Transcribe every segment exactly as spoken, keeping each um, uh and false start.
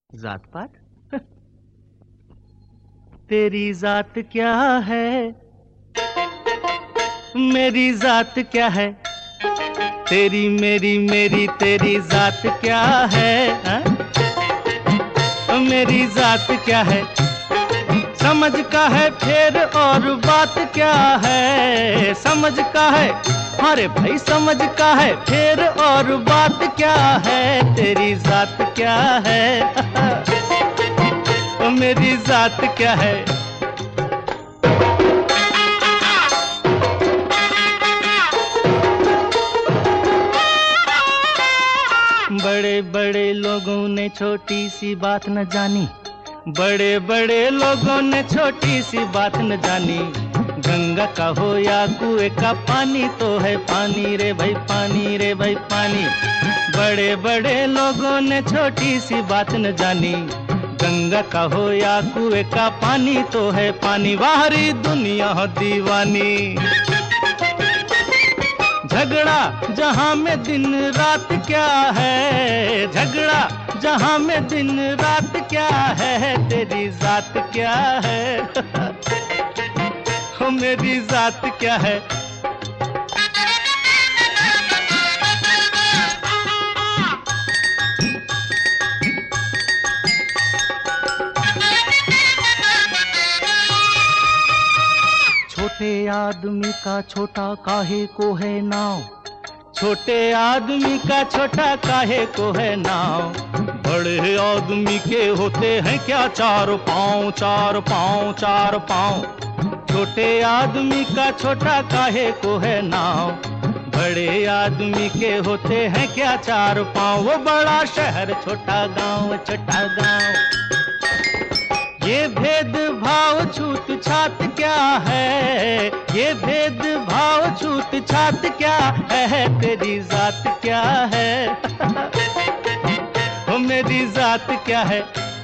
जात पात? तेरी जात क्या है, मेरी जात क्या है, तेरी मेरी मेरी तेरी जात क्या है, हा? मेरी जात क्या है, समझ का है फिर और बात क्या है, समझ का है, अरे भाई समझ का है फिर और बात क्या है, तेरी जात क्या है, मेरी जात क्या है। बड़े बड़े लोगों ने छोटी सी बात न जानी, बड़े बड़े लोगों ने छोटी सी बात न जानी, गंगा का हो या कुएं का पानी तो है पानी रे भाई पानी रे भाई पानी। बड़े बड़े लोगों ने छोटी सी बात न जानी, गंगा का हो या कुएं का पानी तो है पानी, बाहरी दुनिया दीवानी। झगड़ा जहां में दिन रात क्या है, झगड़ा जहां में दिन रात क्या है, तेरी जात क्या है, ओ मेरी जात क्या है। छोटे आदमी का छोटा काहे को है नाव, छोटे आदमी का छोटा काहे को है नाव, बड़े आदमी के होते हैं क्या चार पाँव चार पाँव चार पाँव, छोटे आदमी का छोटा काहे को है नाव, बड़े आदमी के होते हैं क्या चार पाँव, वो बड़ा शहर छोटा गांव छोटा गांव। ये भेद भाव छूत छात क्या है, ये भेद भाव छूत छात क्या है, तेरी जात क्या है, ओ मेरी जात क्या है।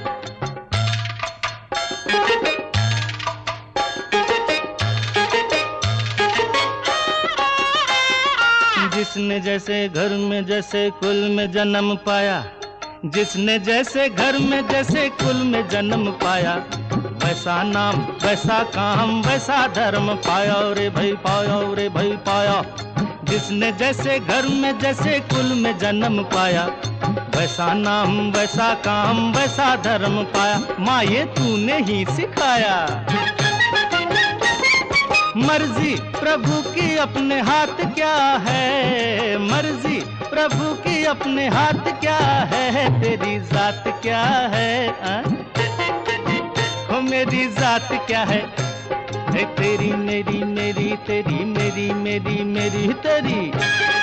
जिसने जैसे घर में जैसे कुल में जन्म पाया, जिसने जैसे घर में जैसे कुल में जन्म पाया, वैसा नाम वैसा काम वैसा धर्म पाया रे भाई पाया रे भाई पाया। जिसने जैसे घर में जैसे कुल में जन्म पाया, वैसा नाम वैसा काम वैसा धर्म पाया, माँ ये तूने ही सिखाया। मर्जी प्रभु की अपने हाथ क्या है, मर्जी प्रभु की अपने हाथ क्या है, तेरी जात क्या है, आ? ओ मेरी जात क्या है, ए तेरी मेरी मेरी तेरी मेरी मेरी मेरी तेरी।